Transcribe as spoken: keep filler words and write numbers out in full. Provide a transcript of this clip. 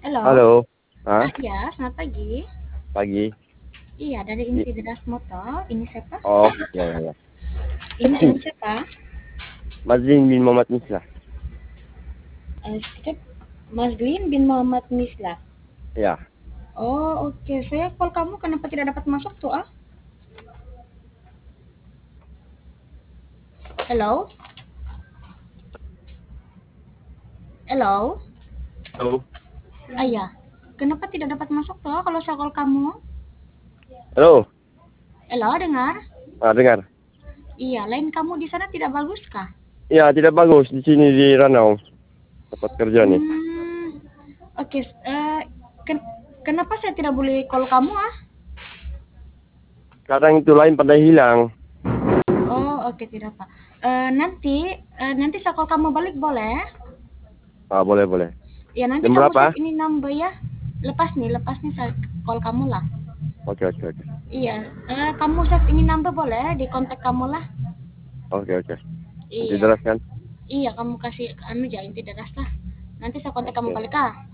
Halo. Halo. Hah? Ah, iya, selamat pagi. Pagi. Iya, dari I Inti Deras Motor. Ini siapa? oh, ya ya ya. Ini dengan siapa? Mazlin bin Muhammad Mislah. Eh, skip. Mazlin bin Muhammad Mislah. Ya. Oh, oke. Saya call kamu kenapa tidak dapat masuk tuh, ah? Hello? Hello? Halo. Ah, iya. Kenapa tidak dapat masuk tuh ah, kalau saya call kamu? Halo. Hello, dengar? Ah, dengar. Iya, lain kamu di sana tidak bagus kah? Ya, tidak bagus di sini di Ranau. Tempat kerja nih. Hmm, oke. Eh, ken- kenapa saya tidak boleh call kamu, ah? Sekarang itu lain pada hilang. Oh, oke, tidak, Pak. Eh, nanti eh, nanti saya call kamu balik boleh? Ah, boleh boleh. Ya, nanti Jam kamu berapa? save ini number ya. Lepas nih, lepas nih saya call kamu lah. Oke oke oke. Iya, eh, kamu save ini number boleh di kontak kamu lah. Oke oke. Nanti Iya, jelaskan. iya kamu kasih anu aja inti deras lah. Nanti saya kontak kamu Oke. balik ah.